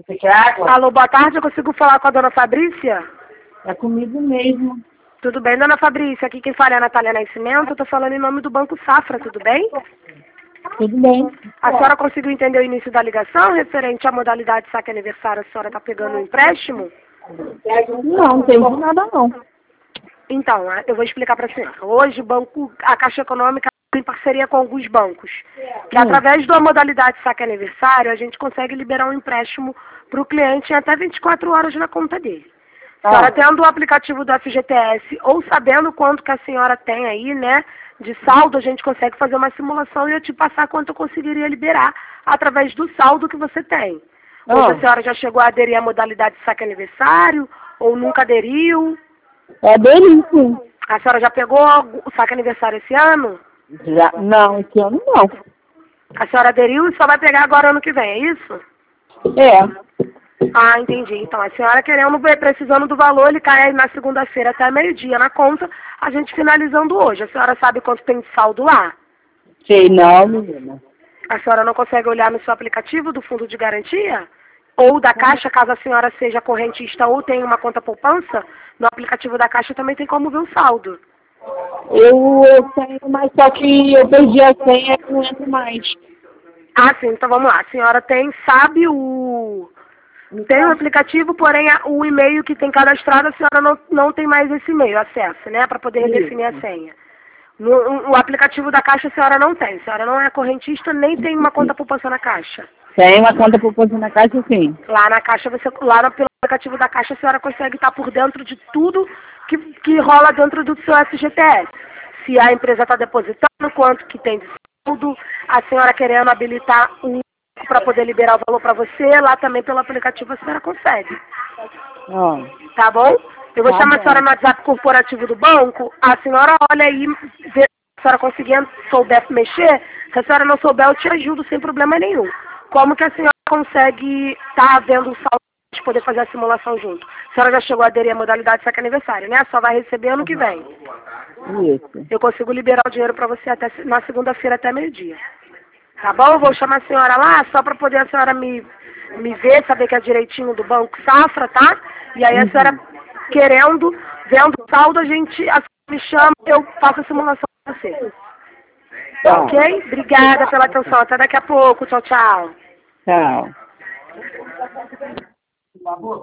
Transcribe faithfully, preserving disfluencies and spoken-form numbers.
Você quer água? Alô, boa tarde, eu consigo falar com a dona Fabrícia? É comigo mesmo. Tudo bem, dona Fabrícia? Aqui quem fala é a Natália Nascimento, eu tô falando em nome do Banco Safra, tudo bem? Tudo bem. A senhora conseguiu entender o início da ligação referente à modalidade saque aniversário? A senhora está pegando um empréstimo? Não, não entendi nada não. Então, eu vou explicar para a senhora. Hoje, o banco, a Caixa Econômica tem parceria com alguns bancos, que Hum. através da modalidade saque aniversário, a gente consegue liberar um empréstimo para o cliente em até vinte e quatro horas na conta dele. A senhora Ah. tendo o aplicativo do F G T S ou sabendo quanto que a senhora tem aí, né, de saldo, a gente consegue fazer uma simulação e eu te passar quanto eu conseguiria liberar através do saldo que você tem. Ah. Ou se a senhora já chegou a aderir à modalidade de saque aniversário, ou nunca aderiu. É dele, sim. A senhora já pegou o saque aniversário esse ano? Já, não, esse ano não. A senhora aderiu e só vai pegar agora ano que vem, é isso? É. Ah, entendi. Então, a senhora querendo ver, precisando do valor, ele cai aí na segunda-feira até meio-dia na conta, a gente finalizando hoje. A senhora sabe quanto tem de saldo lá? Sei não, menina. A senhora não consegue olhar no seu aplicativo do fundo de garantia? Ou da Caixa, caso a senhora seja correntista ou tenha uma conta poupança, no aplicativo da Caixa também tem como ver o saldo. Eu, eu tenho, mas só que eu perdi a senha e não entro mais. Ah, sim. Então, vamos lá. A senhora tem, sabe o... Tem o aplicativo, porém a- o e-mail que tem cadastrado, a senhora não, não tem mais esse e-mail, acesso, né? Para poder redefinir a senha. No, o aplicativo da Caixa a senhora não tem. A senhora não é correntista, nem tem uma conta poupança na Caixa. Tem uma conta poupança na caixa, sim. Lá na Caixa, você, lá no, pelo aplicativo da Caixa, a senhora consegue estar por dentro de tudo que, que rola dentro do seu F G T S. Se a empresa está depositando, quanto que tem de saldo, a senhora querendo habilitar um para poder liberar o valor para você, lá também pelo aplicativo a senhora consegue. Ó. Tá bom? Eu vou Tá chamar a bom. senhora no WhatsApp corporativo do banco, a senhora olha aí, vê se a senhora conseguir, souber mexer, se a senhora não souber, eu te ajudo sem problema nenhum. Como que a senhora consegue estar vendo o saldo de poder fazer a simulação junto? A senhora já chegou a aderir à modalidade saque aniversário, né? Só vai receber ano que vem. Isso. Eu consigo liberar o dinheiro para você até na segunda-feira até meio-dia. Tá bom? Eu vou chamar a senhora lá só para poder a senhora me, me ver, saber que é direitinho do Banco Safra, tá? E aí a senhora querendo, vendo o saldo, a gente a senhora me chama e eu faço a simulação para você. Tá. Ok? Obrigada pela atenção. Até daqui a pouco. Tchau, tchau. Tchau.